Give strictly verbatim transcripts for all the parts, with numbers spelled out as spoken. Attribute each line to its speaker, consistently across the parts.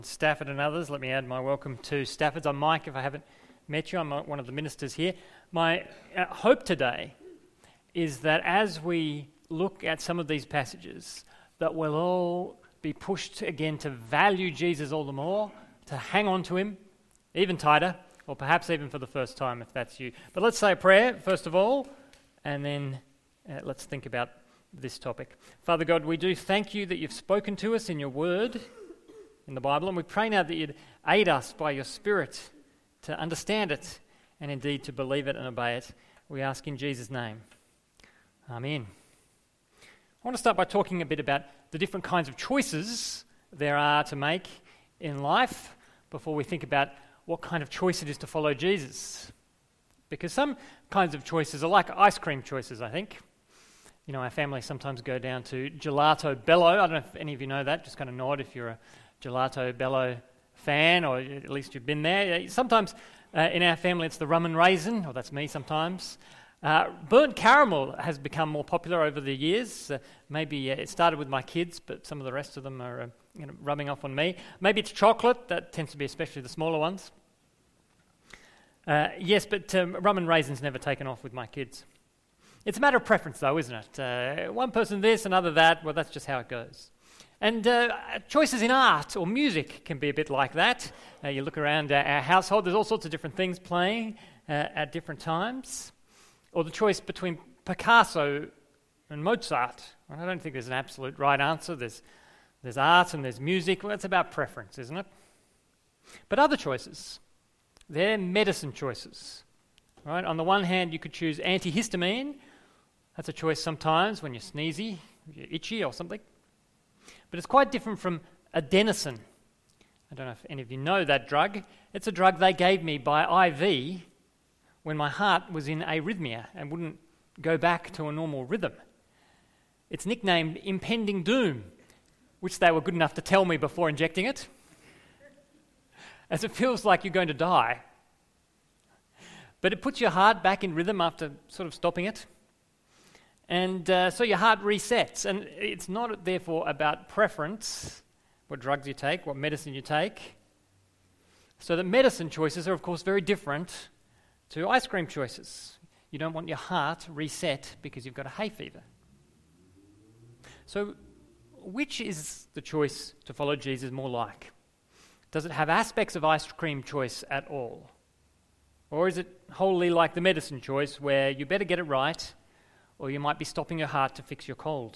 Speaker 1: Stafford and others, let me add my welcome to Stafford's. I'm Mike, if I haven't met you. I'm one of the ministers here. My uh, hope today is that as we look at some of these passages, that we'll all be pushed again to value Jesus all the more, to hang on to him even tighter, or perhaps even for the first time if that's you. But let's say a prayer, first of all, and then uh, let's think about this topic. Father God, we do thank you that you've spoken to us in your word, in the Bible, and we pray now that you'd aid us by your Spirit to understand it and indeed to believe it and obey it. We ask in Jesus' name. Amen. I want to start by talking a bit about the different kinds of choices there are to make in life before we think about what kind of choice it is to follow Jesus. Because some kinds of choices are like ice cream choices, I think. You know, our family sometimes go down to Gelato Bello. I don't know if any of you know that. Just kind of nod if you're a Gelato Bello fan, or at least you've been there. Sometimes uh, in our family it's the rum and raisin, or that's me sometimes. Uh, burnt caramel has become more popular over the years. Uh, maybe uh, it started with my kids, but some of the rest of them are uh, you know, rubbing off on me. Maybe it's chocolate. That tends to be especially the smaller ones. Uh, yes, but um, rum and raisin's never taken off with my kids. It's a matter of preference, though, isn't it? Uh, one person this, another that. Well, that's just how it goes. And uh, choices in art or music can be a bit like that. Uh, you look around uh, our household, there's all sorts of different things playing uh, at different times. Or the choice between Picasso and Mozart. Well, I don't think there's an absolute right answer. There's, there's art and there's music. Well, it's about preference, isn't it? But other choices, they're medicine choices. Right? On the one hand, you could choose antihistamine. That's a choice sometimes when you're sneezy, you're itchy or something. But it's quite different from adenosine. I don't know if any of you know that drug. It's a drug they gave me by I V when my heart was in arrhythmia and wouldn't go back to a normal rhythm. It's nicknamed impending doom, which they were good enough to tell me before injecting it, as it feels like you're going to die. But it puts your heart back in rhythm after sort of stopping it. And uh, so your heart resets. And it's not, therefore, about preference, what drugs you take, what medicine you take. So the medicine choices are, of course, very different to ice cream choices. You don't want your heart reset because you've got a hay fever. So which is the choice to follow Jesus more like? Does it have aspects of ice cream choice at all? Or is it wholly like the medicine choice where you better get it right, or you might be stopping your heart to fix your cold?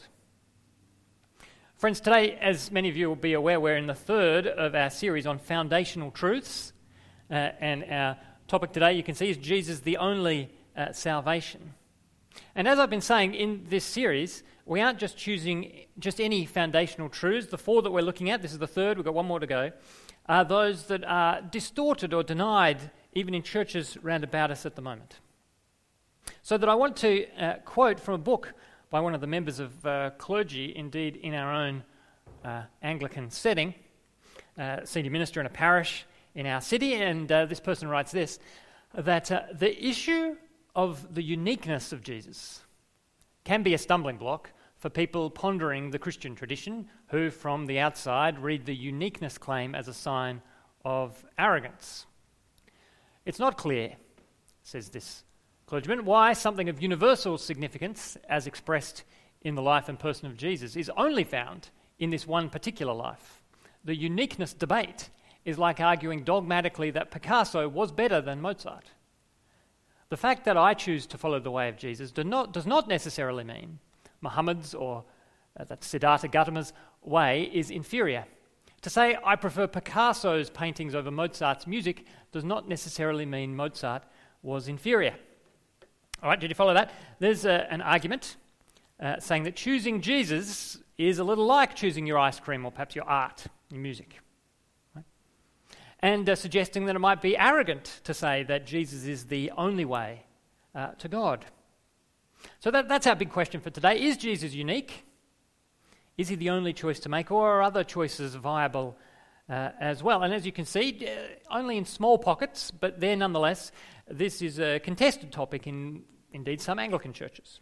Speaker 1: Friends, today, as many of you will be aware, we're in the third of our series on foundational truths. Uh, and our topic today, you can see, is Jesus the only uh, salvation. And as I've been saying, in this series, we aren't just choosing just any foundational truths. The four that we're looking at, this is the third, we've got one more to go, are those that are distorted or denied even in churches round about us at the moment. So that I want to uh, quote from a book by one of the members of uh, clergy, indeed in our own uh, Anglican setting, uh, senior minister in a parish in our city, and uh, this person writes this, that uh, the issue of the uniqueness of Jesus can be a stumbling block for people pondering the Christian tradition, who from the outside read the uniqueness claim as a sign of arrogance. It's not clear, says this clergyman, why something of universal significance, as expressed in the life and person of Jesus, is only found in this one particular life. The uniqueness debate is like arguing dogmatically that Picasso was better than Mozart. The fact that I choose to follow the way of Jesus do not, does not necessarily mean Muhammad's or uh, that Siddhartha Gautama's way is inferior. To say I prefer Picasso's paintings over Mozart's music does not necessarily mean Mozart was inferior. All right, did you follow that? There's uh, an argument uh, saying that choosing Jesus is a little like choosing your ice cream or perhaps your art, your music. Right? And uh, suggesting that it might be arrogant to say that Jesus is the only way uh, to God. So that, that's our big question for today. Is Jesus unique? Is he the only choice to make, or are other choices viable uh, as well? And as you can see, uh, only in small pockets, but there nonetheless, this is a contested topic in, indeed, some Anglican churches.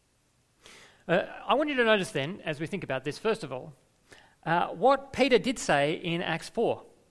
Speaker 1: Uh, I want you to notice then, as we think about this, first of all, uh, what Peter did say in Acts four.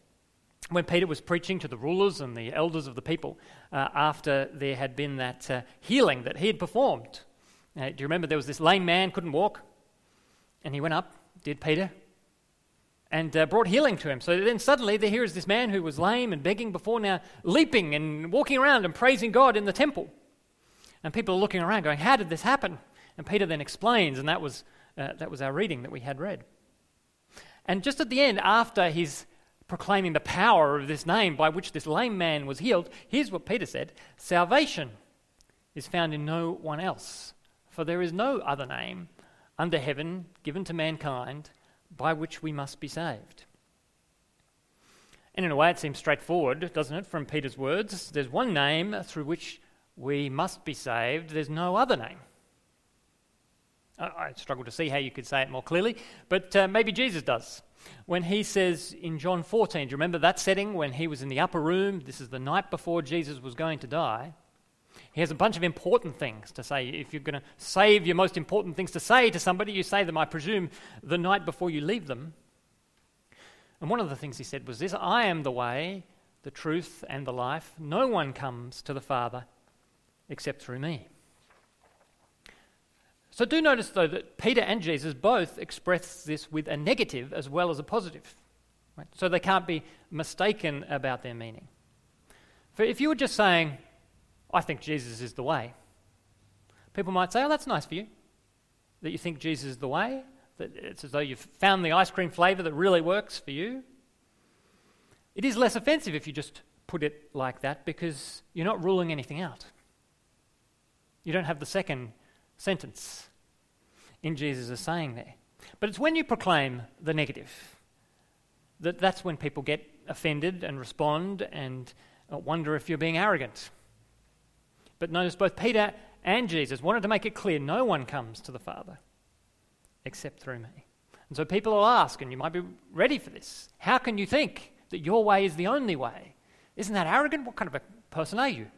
Speaker 1: when Peter was preaching to the rulers and the elders of the people uh, after there had been that uh, healing that he had performed. Uh, do you remember there was this lame man, couldn't walk, and he went up, did Peter, and uh, brought healing to him. So then suddenly there here is this man who was lame and begging before, now leaping and walking around and praising God in the temple. And people are looking around going, how did this happen? And Peter then explains, and that was uh, that was our reading that we had read. And just at the end, after he's proclaiming the power of this name by which this lame man was healed, here's what Peter said: salvation is found in no one else, for there is no other name under heaven given to mankind by which we must be saved. And in a way it seems straightforward, doesn't it, from Peter's words? There's one name through which we must be saved. There's no other name. I, I struggle to see how you could say it more clearly, but uh, maybe Jesus does. When he says in John fourteen, do you remember that setting when he was in the upper room? This is the night before Jesus was going to die. He has a bunch of important things to say. If you're going to save your most important things to say to somebody, you say them, I presume, the night before you leave them. And one of the things he said was this: I am the way, the truth, and the life. No one comes to the Father except through me. So do notice, though, that Peter and Jesus both express this with a negative as well as a positive. Right? So they can't be mistaken about their meaning. For if you were just saying, I think Jesus is the way, people might say, oh, that's nice for you, that you think Jesus is the way, that it's as though you've found the ice cream flavour that really works for you. It is less offensive if you just put it like that, because you're not ruling anything out. You don't have the second sentence in Jesus' saying there. But it's when you proclaim the negative that that's when people get offended and respond and wonder if you're being arrogant. But notice both Peter and Jesus wanted to make it clear no one comes to the Father except through me. And so people will ask, and you might be ready for this, how can you think that your way is the only way? Isn't that arrogant? What kind of a person are you?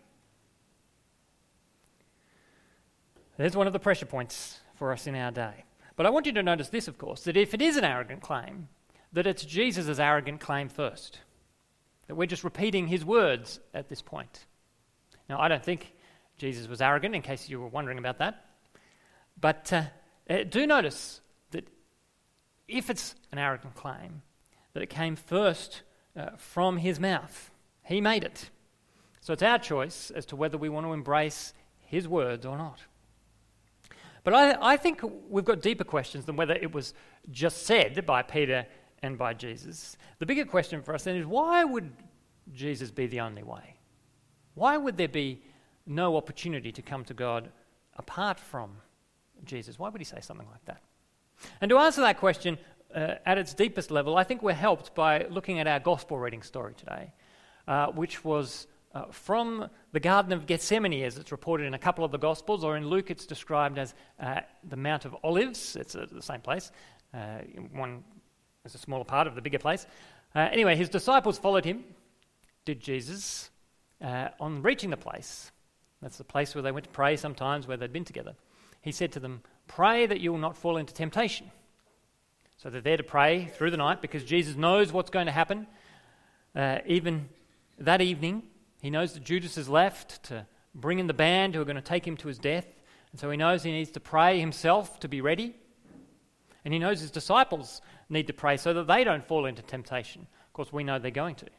Speaker 1: There's one of the pressure points for us in our day. But I want you to notice this, of course, that if it is an arrogant claim, that it's Jesus' arrogant claim first. That we're just repeating his words at this point. Now, I don't think Jesus was arrogant, in case you were wondering about that. But uh, uh, do notice that if it's an arrogant claim, that it came first uh, from his mouth. He made it. So it's our choice as to whether we want to embrace his words or not. But I, I think we've got deeper questions than whether it was just said by Peter and by Jesus. The bigger question for us then is, why would Jesus be the only way? Why would there be no opportunity to come to God apart from Jesus? Why would he say something like that? And to answer that question uh, at its deepest level, I think we're helped by looking at our gospel reading story today, uh, which was uh, from the Garden of Gethsemane, as it's reported in a couple of the Gospels, or in Luke it's described as uh, the Mount of Olives. It's uh, the same place. Uh, one is a smaller part of the bigger place. Uh, anyway, his disciples followed him, did Jesus. Uh, on reaching the place, that's the place where they went to pray sometimes, where they'd been together, he said to them, pray that you will not fall into temptation. So they're there to pray through the night because Jesus knows what's going to happen. Uh, even that evening, he knows that Judas has left to bring in the band who are going to take him to his death. And so he knows he needs to pray himself to be ready. And he knows his disciples need to pray so that they don't fall into temptation. Of course, we know they're going to.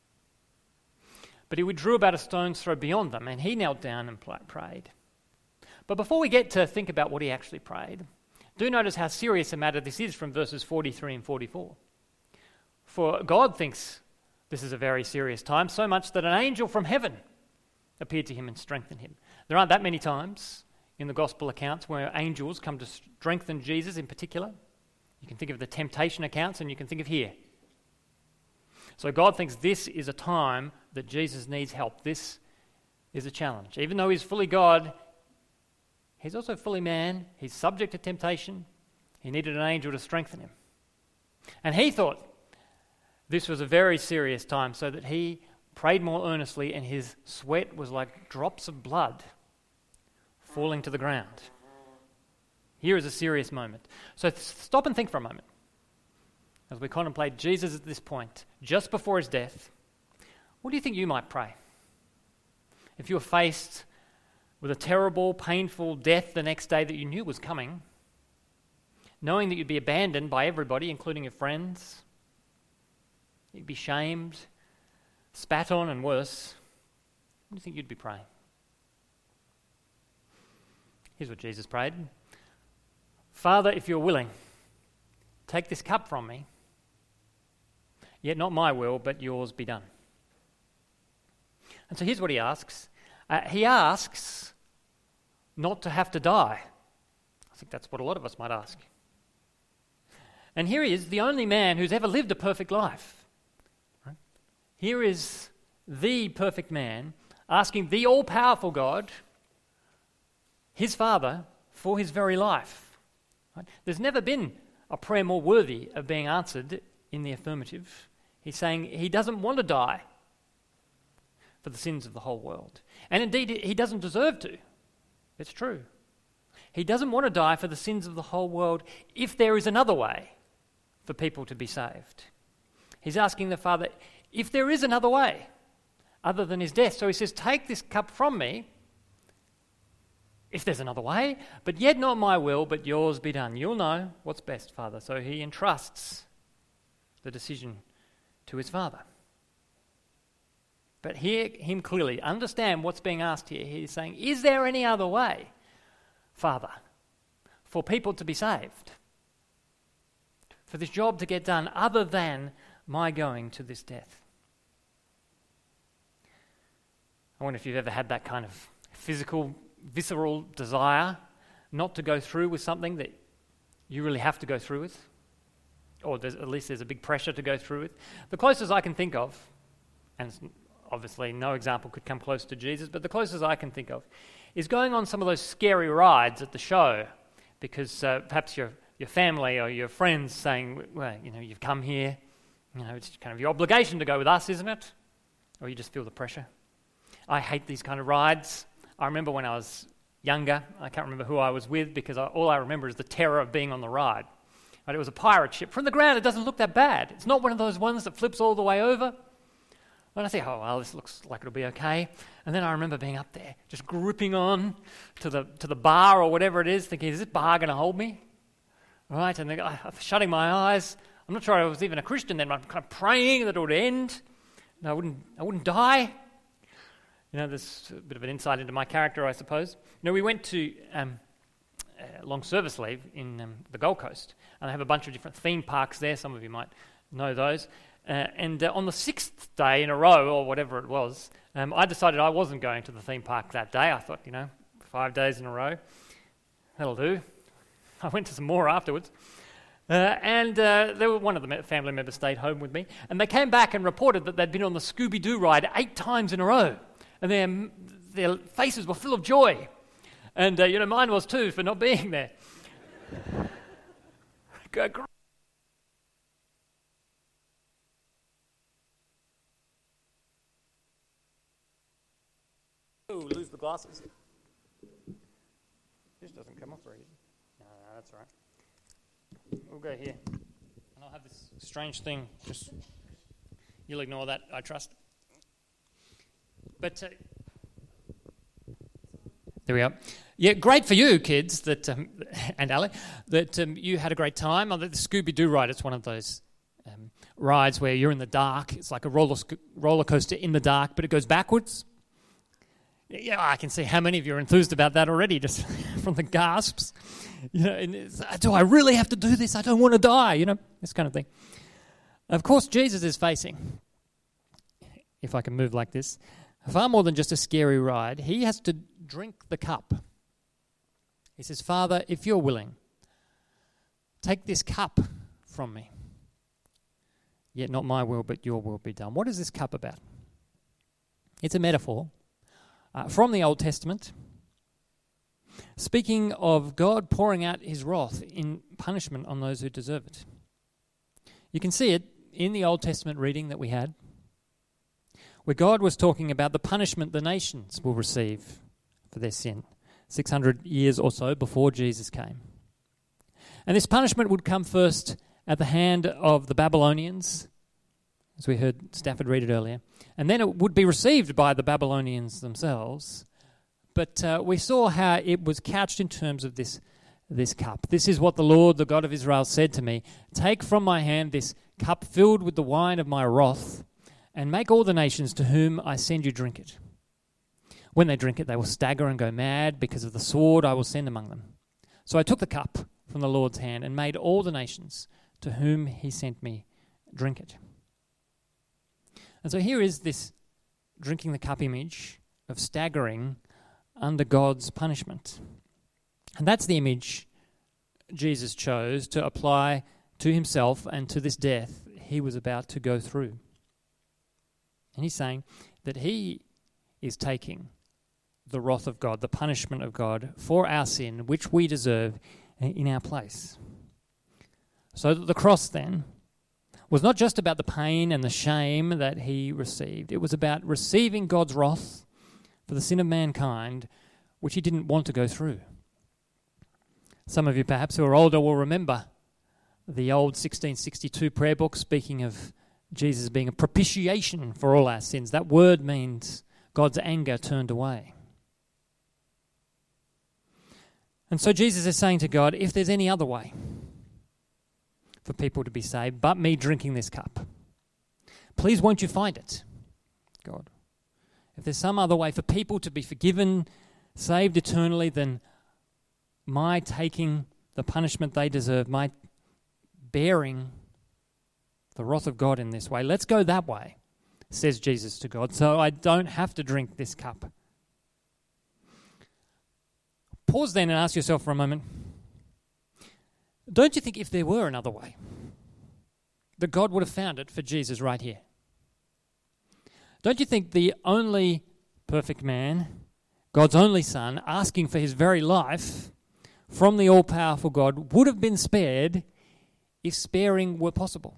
Speaker 1: But he withdrew about a stone's throw beyond them, and he knelt down and prayed. But before we get to think about what he actually prayed, do notice how serious a matter this is from verses forty-three and forty-four. For God thinks this is a very serious time, so much that an angel from heaven appeared to him and strengthened him. There aren't that many times in the gospel accounts where angels come to strengthen Jesus in particular. You can think of the temptation accounts, and you can think of here. So God thinks this is a time that Jesus needs help. This is a challenge. Even though he's fully God, he's also fully man. He's subject to temptation. He needed an angel to strengthen him. And he thought this was a very serious time, so that he prayed more earnestly, and his sweat was like drops of blood falling to the ground. Here is a serious moment. So th- stop and think for a moment as we contemplate Jesus at this point, just before his death, What do you think you might pray? If you were faced with a terrible, painful death the next day that you knew was coming, knowing that you'd be abandoned by everybody, including your friends, you'd be shamed, spat on, and worse, what do you think you'd be praying? Here's what Jesus prayed. Father, if you're willing, take this cup from me, yet not my will, but yours be done. And so here's what he asks. Uh, he asks not to have to die. I think that's what a lot of us might ask. And here he is, the only man who's ever lived a perfect life. Right? Here is the perfect man asking the all-powerful God, his Father, for his very life. Right? There's never been a prayer more worthy of being answered in the affirmative. He's saying he doesn't want to die for the sins of the whole world. And indeed, he doesn't deserve to. It's true. He doesn't want to die for the sins of the whole world if there is another way for people to be saved. He's asking the Father if there is another way other than his death. So he says, take this cup from me if there's another way, but yet not my will, but yours be done. You'll know what's best, Father. So he entrusts the decision to his Father. But hear him clearly. Understand what's being asked here. He's saying, is there any other way, Father, for people to be saved? For this job to get done other than my going to this death? I wonder if you've ever had that kind of physical, visceral desire not to go through with something that you really have to go through with. Or there's, at least there's a big pressure to go through with. The closest I can think of, and it's obviously no example could come close to Jesus, but the closest I can think of is going on some of those scary rides at the show because uh, perhaps your your family or your friends saying, well, you know, you've come here, you know, it's kind of your obligation to go with us, isn't it? Or you just feel the pressure. I hate these kind of rides. I remember when I was younger, I can't remember who I was with because I, all I remember is the terror of being on the ride. Right, it was a pirate ship. From the ground, it doesn't look that bad. It's not one of those ones that flips all the way over. And I think, oh, well, this looks like it'll be okay. And then I remember being up there, just gripping on to the to the bar or whatever it is, thinking, is this bar going to hold me? Right, and then, uh, shutting my eyes. I'm not sure I was even a Christian then, but I'm kind of praying that it would end, and I wouldn't, I wouldn't die. You know, there's a bit of an insight into my character, I suppose. You know, we went to um, uh, long service leave in um, the Gold Coast, and they have a bunch of different theme parks there. Some of you might know those. Uh, and uh, on the sixth day in a row, or whatever it was, um, I decided I wasn't going to the theme park that day. I thought, you know, five days in a row, that'll do. I went to some more afterwards. Uh, and uh, there were one of the family members stayed home with me, and they came back and reported that they'd been on the Scooby-Doo ride eight times in a row, and their their faces were full of joy. And, uh, you know, mine was too for not being there. Oh, lose the glasses. This doesn't come off very easy. No, no, that's all right. We'll go here. And I'll have this strange thing. Just, you'll ignore that, I trust. But, uh, there we are. Yeah, great for you, kids, that um, and Ali, that um, you had a great time. On the Scooby-Doo ride, it's one of those um, rides where you're in the dark. It's like a roller, sco- roller coaster in the dark, but it goes backwards. Yeah, I can see how many of you are enthused about that already, just from the gasps. You know, and it's, do I really have to do this? I don't want to die, you know, this kind of thing. Of course, Jesus is facing, if I can move like this, far more than just a scary ride. He has to drink the cup. He says, Father, if you're willing, take this cup from me. Yet not my will, but your will be done. What is this cup about? It's a metaphor Uh, from the Old Testament, speaking of God pouring out his wrath in punishment on those who deserve it. You can see it in the Old Testament reading that we had, where God was talking about the punishment the nations will receive for their sin, six hundred years or so before Jesus came. And this punishment would come first at the hand of the Babylonians, as we heard Stafford read it earlier. And then it would be received by the Babylonians themselves. But uh, we saw how it was couched in terms of this, this cup. This is what the Lord, the God of Israel, said to me. Take from my hand this cup filled with the wine of my wrath, and make all the nations to whom I send you drink it. When they drink it, they will stagger and go mad because of the sword I will send among them. So I took the cup from the Lord's hand and made all the nations to whom he sent me drink it. And so here is this drinking the cup image of staggering under God's punishment. And that's the image Jesus chose to apply to himself and to this death he was about to go through. And he's saying that he is taking the wrath of God, the punishment of God for our sin, which we deserve, in our place. So the cross then was not just about the pain and the shame that he received. It was about receiving God's wrath for the sin of mankind, which he didn't want to go through. Some of you perhaps who are older will remember the old sixteen sixty-two prayer book speaking of Jesus being a propitiation for all our sins. That word means God's anger turned away. And so Jesus is saying to God, if there's any other way for people to be saved but me drinking this cup, please won't you find it, God? If there's some other way for people to be forgiven, saved eternally, than my taking the punishment they deserve, my bearing the wrath of God in this way, let's go that way, says Jesus to God, so I don't have to drink this cup. Pause then and ask yourself for a moment, don't you think if there were another way, that God would have found it for Jesus right here? Don't you think the only perfect man, God's only Son, asking for his very life from the all-powerful God, would have been spared if sparing were possible?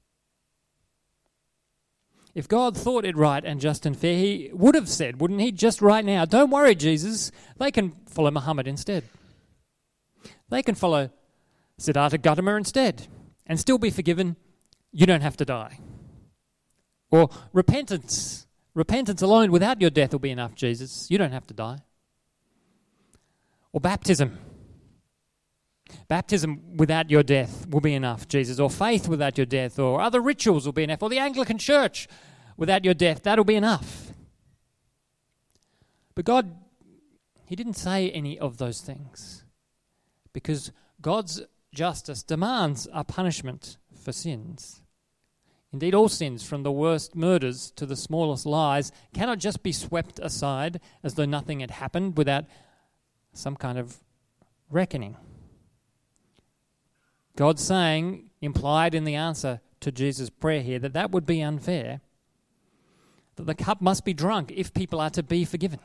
Speaker 1: If God thought it right and just and fair, he would have said, wouldn't he, just right now, don't worry, Jesus, they can follow Muhammad instead. They can follow Siddhartha Gautama instead and still be forgiven. You don't have to die. Or repentance. Repentance alone without your death will be enough, Jesus. You don't have to die. Or baptism. Baptism without your death will be enough, Jesus. Or faith without your death. Or other rituals will be enough. Or the Anglican Church without your death. That'll be enough. But God, he didn't say any of those things. Because God's justice demands a punishment for sins. Indeed, all sins, from the worst murders to the smallest lies, cannot just be swept aside as though nothing had happened without some kind of reckoning. God's saying, implied in the answer to Jesus' prayer here, that that would be unfair, that the cup must be drunk if people are to be forgiven.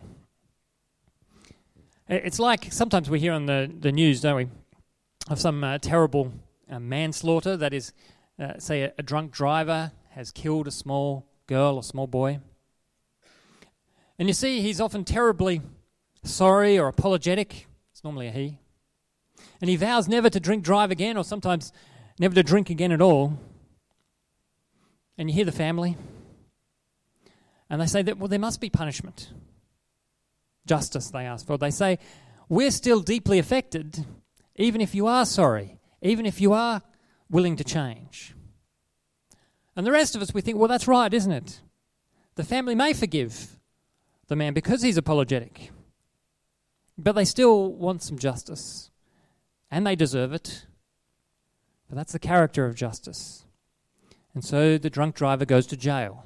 Speaker 1: It's like sometimes we hear on the, the news, don't we, of some uh, terrible uh, manslaughter, that is, uh, say a, a drunk driver has killed a small girl or small boy. And you see he's often terribly sorry or apologetic. It's normally a he. And he vows never to drink drive again, or sometimes never to drink again at all. And you hear the family, and they say that, well, there must be punishment. Justice, they ask for. They say, we're still deeply affected, even if you are sorry, even if you are willing to change. And the rest of us, we think, well, that's right, isn't it? The family may forgive the man because he's apologetic, but they still want some justice, and they deserve it. But that's the character of justice. And so the drunk driver goes to jail.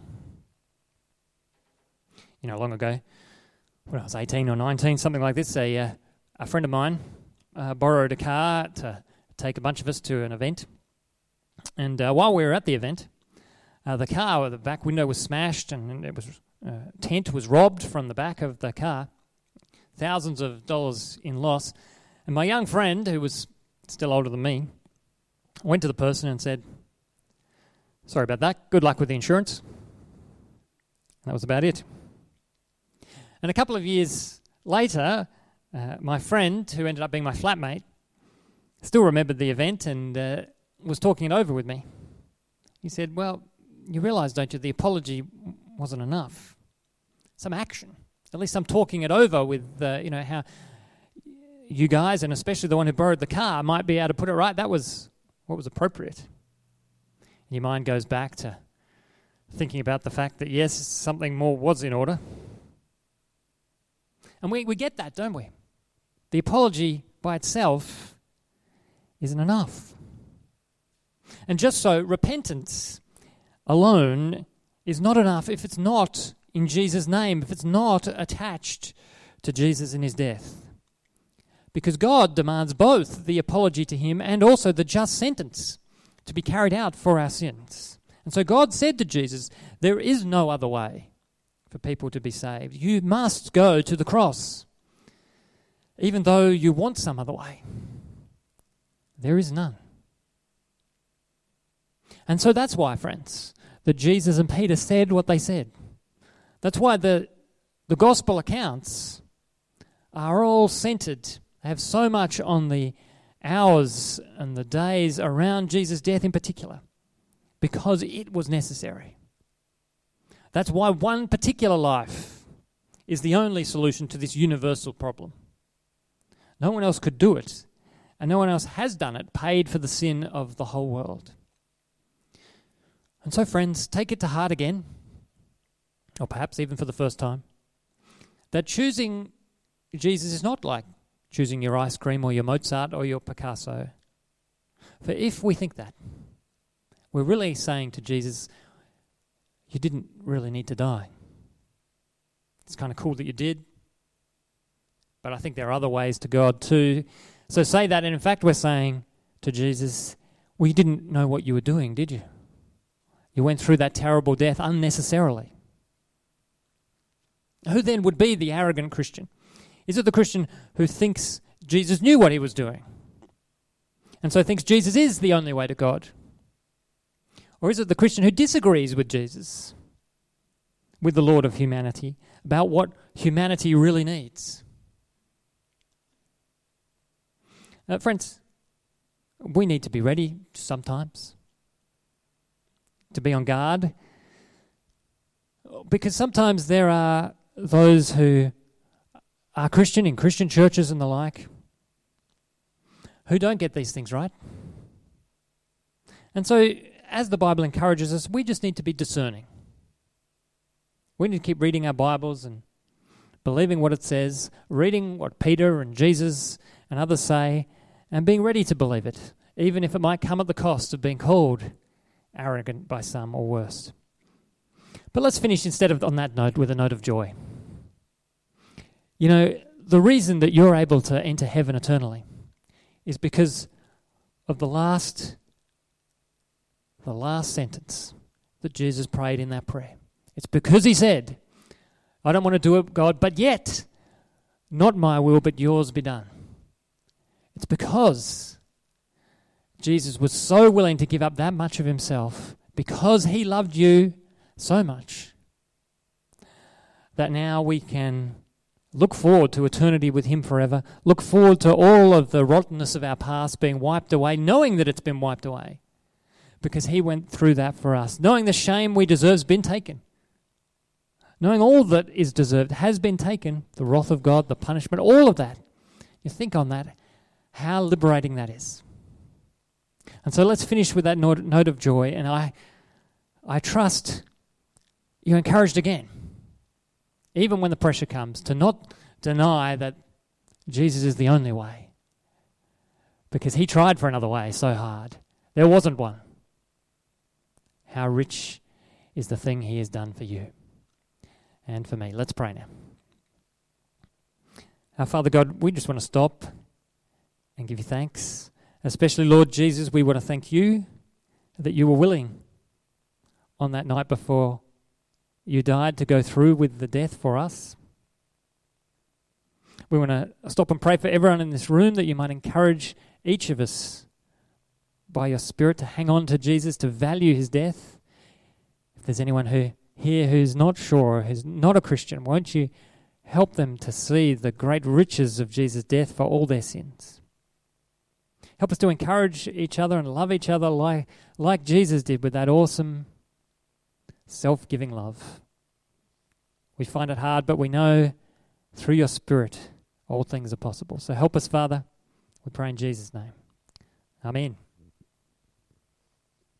Speaker 1: You know, long ago, when I was eighteen or nineteen, something like this, a, uh, a friend of mine uh, borrowed a car to take a bunch of us to an event. And uh, while we were at the event, uh, the car, the back window was smashed, and it was uh, tent was robbed from the back of the car. Thousands of dollars in loss. And my young friend, who was still older than me, went to the person and said, sorry about that, good luck with the insurance. And that was about it. And a couple of years later, uh, my friend, who ended up being my flatmate, still remembered the event and uh, was talking it over with me. He said, well, you realise, don't you, the apology wasn't enough. Some action, at least some talking it over with, uh, you know, how you guys, and especially the one who borrowed the car, might be able to put it right. That was what was appropriate. And your mind goes back to thinking about the fact that, yes, something more was in order. And we, we get that, don't we? The apology by itself isn't enough. And just so, repentance alone is not enough if it's not in Jesus' name, if it's not attached to Jesus and his death. Because God demands both the apology to him and also the just sentence to be carried out for our sins. And so God said to Jesus, there is no other way for people to be saved. You must go to the cross, even though you want some other way. There is none. And so that's why, friends, that Jesus and Peter said what they said. That's why the, the gospel accounts are all centered. They have so much on the hours and the days around Jesus' death in particular, because it was necessary. That's why one particular life is the only solution to this universal problem. No one else could do it, and no one else has done it, paid for the sin of the whole world. And so, friends, take it to heart again, or perhaps even for the first time, that choosing Jesus is not like choosing your ice cream or your Mozart or your Picasso. For if we think that, we're really saying to Jesus, you didn't really need to die. It's kind of cool that you did, but I think there are other ways to God too. So say that, and in fact we're saying to Jesus, well, you didn't know what you were doing, did you? You went through that terrible death unnecessarily. Who then would be the arrogant Christian? Is it the Christian who thinks Jesus knew what he was doing, and so thinks Jesus is the only way to God? Or is it the Christian who disagrees with Jesus, with the Lord of humanity, about what humanity really needs? Uh, friends, we need to be ready sometimes, to be on guard, because sometimes there are those who are Christian in Christian churches and the like who don't get these things right. And so, as the Bible encourages us, we just need to be discerning. We need to keep reading our Bibles and believing what it says, reading what Peter and Jesus and others say, and being ready to believe it, even if it might come at the cost of being called arrogant by some or worse. But let's finish instead of on that note with a note of joy. You know, the reason that you're able to enter heaven eternally is because of the last, the last sentence that Jesus prayed in that prayer. It's because he said, I don't want to do it, God, but yet, not my will, but yours be done. It's because Jesus was so willing to give up that much of himself, because he loved you so much, that now we can look forward to eternity with him forever, look forward to all of the rottenness of our past being wiped away, knowing that it's been wiped away, because he went through that for us, knowing the shame we deserve has been taken, knowing all that is deserved has been taken, the wrath of God, the punishment, all of that. You think on that, how liberating that is. And so let's finish with that note, note of joy, and I, I trust you're encouraged again, even when the pressure comes, to not deny that Jesus is the only way, because he tried for another way so hard. There wasn't one. How rich is the thing he has done for you and for me. Let's pray now. Our Father God, we just want to stop and give you thanks. Especially, Lord Jesus, we want to thank you that you were willing on that night before you died to go through with the death for us. We want to stop and pray for everyone in this room that you might encourage each of us by your Spirit to hang on to Jesus, to value his death. If there's anyone who here who's not sure, who's not a Christian, won't you help them to see the great riches of Jesus' death for all their sins? Help us to encourage each other and love each other like, like Jesus did with that awesome self-giving love. We find it hard, but we know through your Spirit all things are possible. So help us, Father. We pray in Jesus' name. Amen.